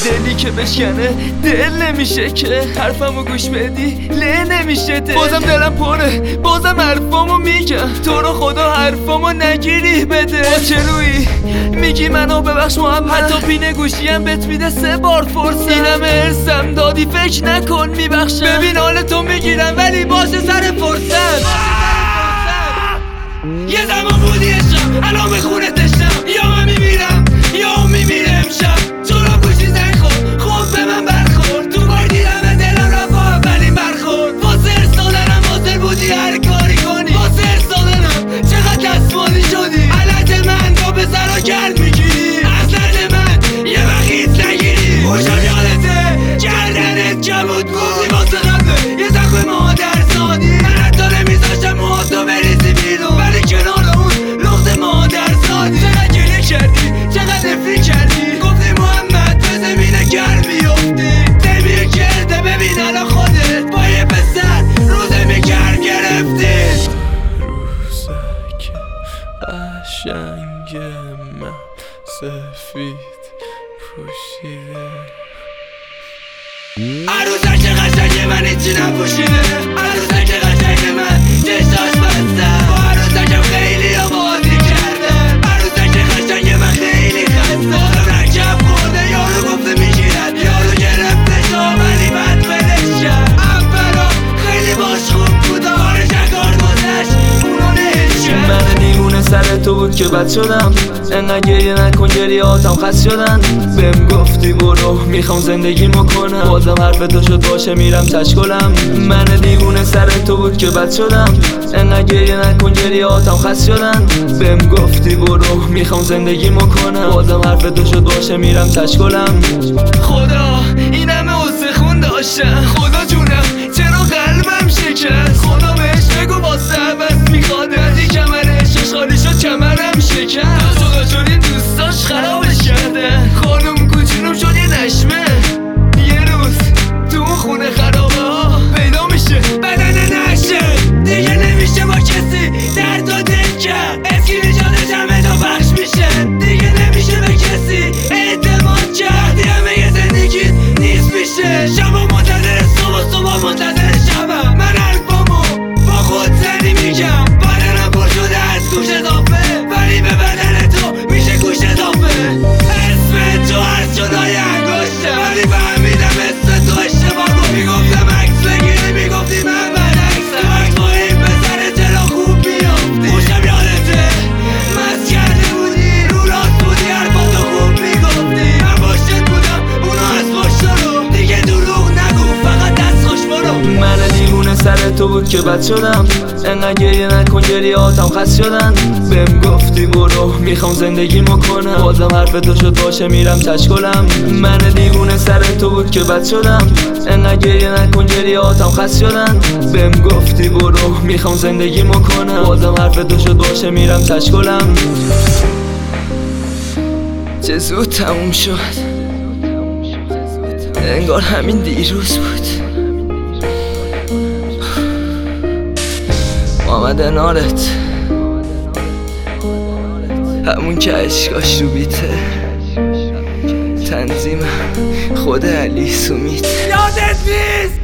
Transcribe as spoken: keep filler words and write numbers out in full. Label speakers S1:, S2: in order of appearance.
S1: دلی که بشکنه دل نمیشه که حرفمو گوش بدی له نمیشه دل. بازم دلم پره بازم حرفامو میگم تو رو خدا حرفامو نگیری بده. با چه روی میگی منو ببخش محمد حتی پینه گوشیم بهت میده سه بار فرصت. اینم ارسم دادی فکر نکن میبخشم ببین حال تو میگیرم ولی باشه سر فرصت. یه زمان بودی عشقم الان به خونت دشتم یا من میمیرم یا میمیرم شب تو را گوشی زنگ خورد خوب به من برخورد تو بار دیدم دلم رفت با اولین برخورد. واسه ارسادنم واسه بودی هر کاری کنی واسه ارسادنم چقدر دستمالی شدی علت من با پسرا گرد میگیری از درد من یه وقیت نگیری خوشم یادته گردنت کبود گفتی واسه قبله یه زخم مادر سادی من حتی نمیذاشتم موهاتو بریزی بیرون ولی کنار اون لخت مادر سادی. چقدر گریه کردی چقدر نفری کردی گفتی محمد به زمین گرم میفتی نمیه کرده ببین الان خودت با یه پسر روزه میگر گرفتی.
S2: روزک قشنگ من سفید پوشیده
S1: عروسک قشنگ من هیچی نپوشیده عروسک قشنگ من چشاش بسته با عروسکم خیلی ها بازی کرده عروسک قشنگ من خیلی خسته رکب خورده یارو گفته میگیرد یارو گرفته شا ولی بد ولش کرد اولا خیلی باش خوب بود کارش کار گذشت اونو نهش کرد. من دیوونه سر تو بود که بد شدم انقدر گریه نکن گریه هاتم خست شدن بهم گفتی برو میخوام زندگیمو کنم بازم حرف تو شد باشه میرم تشکلم. من دیوونه سر تو بود که بد شدم انقدر گریه نکن گریه هاتم خست شدن بهم گفتی برو میخوام زندگیمو کنم بازم حرف تو شد باشه میرم تشکلم. خدا این همه استخون داشتم خدا جونم چرا قلبم شکست خدا بهش بگو واسه عوض میخواد ازی کمرش خالی شد کمرم شکست شده شدین دوستاش خرابش کرده خانم کوچولوم شد یه نشمه یه روز تو اون خونه خرابه ها پیدا میشه بدن نشه دیگه نمیشه با کسی درد و دل کرد اسکی نجات جمعه تا بخش میشه دیگه نمیشه به کسی اعتماد کرد همه یه زندگی نیست میشه شب و منتظر صبح صبح منتظر شبم من حرفامو با خود زنی میگم بدنم پر شده از گوش اضافه ولی به بدن تو میشه گوش اضافه اسم تو از جدای انگشته ولی فهمیدم اسم تو اشتباه رو میگفتم عکس بگیری میگفتی من برعکسم وقت با این پسر چرا خوب میافتی خوشم یادته مست کرده بودی رو راست بودی حرفاتو خوب میگفتی من باشت بودم اونو از پشت رو دیگه دروغ نگو فقط دست خوش برو. من دیوونه سر تو بود که بد شدم انقدر گریه نکن گریه هاتم خست شدن بهم گفتی برو میخوام زندگیمو کنم بازم حرف تو شد باشه میرم تشکلم. من دیوونه سر تو بود که بد شدم انقدر گریه نکن گریه هاتم خست شدن بهم گفتی برو میخوام زندگیمو کنم بازم حرف تو شد باشه میرم تشکلم. چه زود تموم شد انگار همین دیروز بود آمده نارت همون که عشقاش رو بیته تنظیمم خود علی سومیت یادت نیست